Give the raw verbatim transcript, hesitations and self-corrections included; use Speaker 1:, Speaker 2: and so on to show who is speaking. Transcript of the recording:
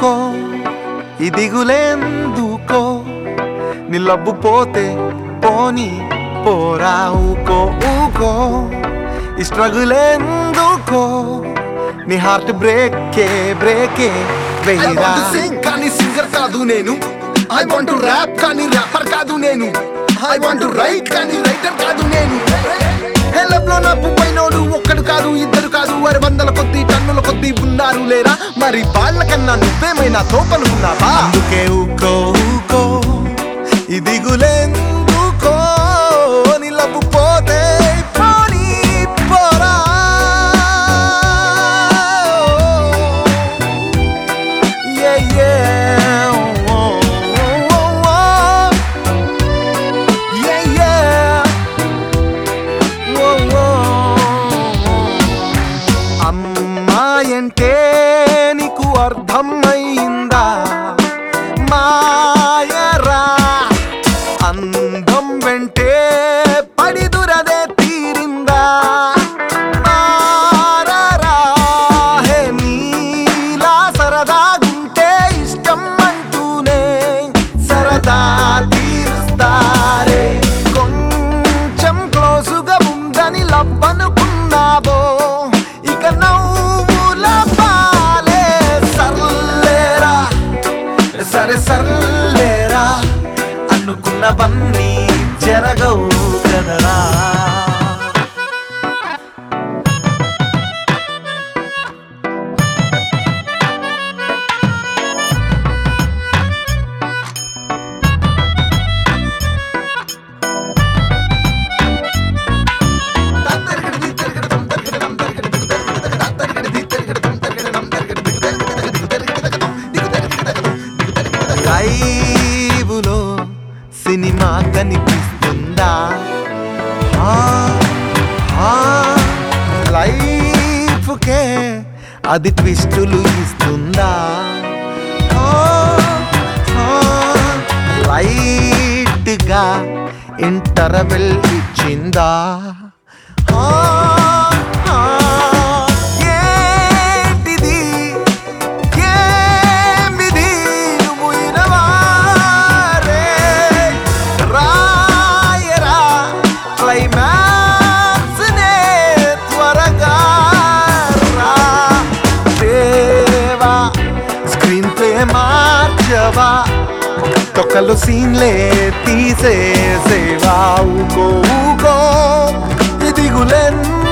Speaker 1: ఊకో ఈ దిగులేందుకో నీ లబ్బు పోతే పోని పోరా ఊకో ఊకో ఈ స్ట్రగుల్ ఎందుకో నీ హార్ట్ బ్రేకే బ్రేకే వెయ్యిరా.
Speaker 2: కానీ సింగర్ కాదు నేను, ఐ వాంట్ టు ర్యాప్ కానీ ర్యాపర్ కాదు నేను, ఐ వాంట్ టు రైట్ కానీ రైటర్ కాదు నేను. హెలబ్లో నా పువ్వైనోడు ఒక్కడు కాదు ఇద్దరు కాదు వారి వందల కొద్ది టన్నుల కొద్ది ఉన్నారు లేరా, మరి వాళ్ళకన్నా నువ్వేమైనా తోపనుకున్నావా?
Speaker 1: అందుకే ఊకో ఊకో ఈ దిగులేందుకో నీ లబ్బు పోతే పోని పోరా. Yeah, yeah. Oh, oh, oh, oh. Yeah, yeah. Oh, oh. అమ్మాయంటే నీకు అర్థమైందా మాయరా, అందం వెంటే పడిదురదే తీరిందా మారరా. హే నీలా సరదాగుంటే ఇష్టం అంటూనే సరదా తీరుస్తారే, కొంచెం క్లోజుగా ఉందని లవ్వనుకున్నావో ఇక నవ్వుల పాలే. సర్లేరా సరే సర్లేరా అనుకున్నవన్నీ జరగవు కదరా. లైవ్లో సినిమా కనిపిస్తుందా, లైఫ్కే అది ట్విస్టులు ఇస్తుందా, లైట్గా ఇంటర్వెల్ ఇచ్చిందా, ఏంటిది ఏమిది నువ్వు ఇనవారే రాయరా క్లైమాక్స్ నే త్వరగా రా. దేవా స్క్రీన్ ప్లే మార్చవా, తొక్కలు సీన్లే తీసేసేవా. ఊకో ఊకో ఈ దిగులెందుకో